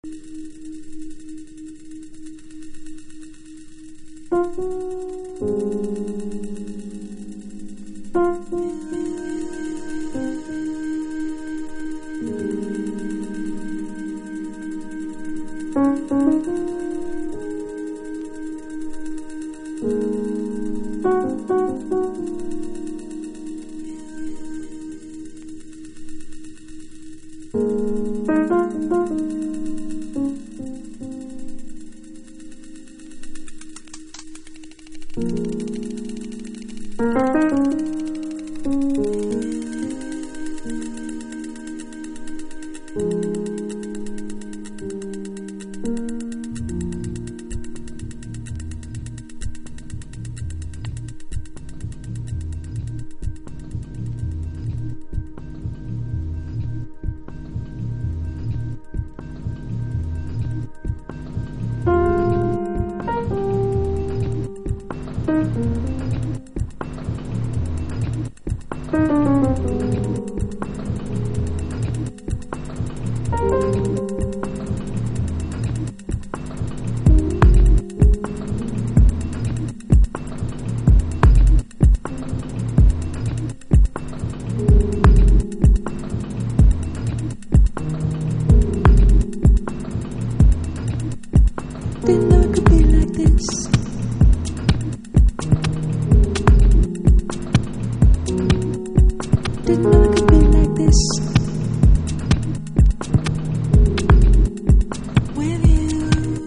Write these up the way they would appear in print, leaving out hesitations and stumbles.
Didn't know it could be like this. Didn't know it could be like this. With you.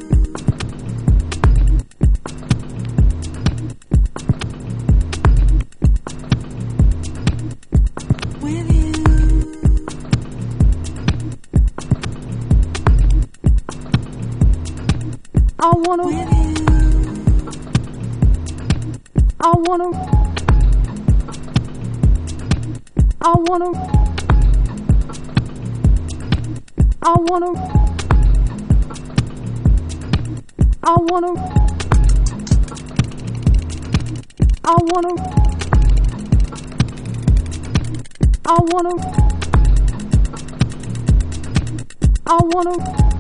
With you. I wanna. With you. I wanna. I wanna. I wanna. I wanna. I wanna. I wanna. I wanna.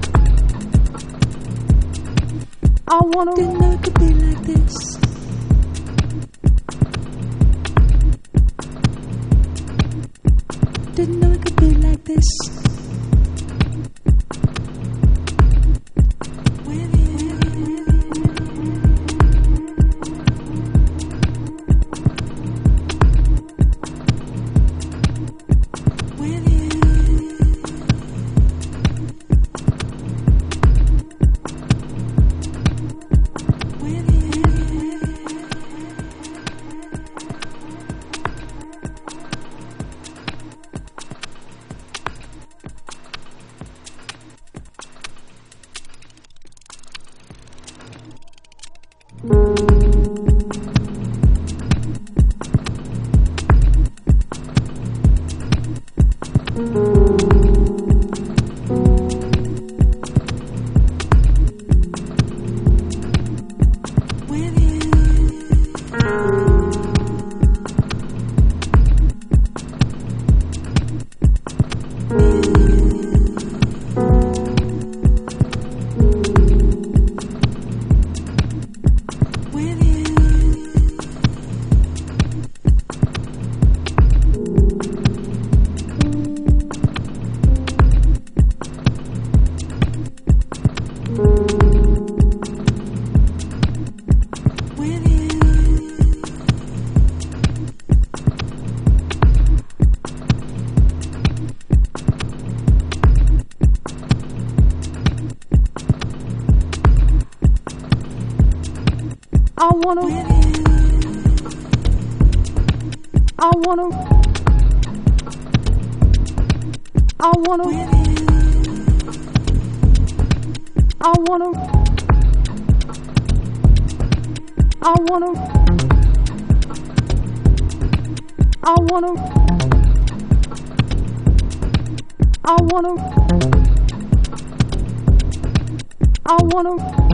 I wanna. Didn't know it could be like this. Didn't know it could be like this. With you. With you. With you. I wanna. I wanna. I wanna. I wanna. I wanna. I wanna. I wanna. I wanna.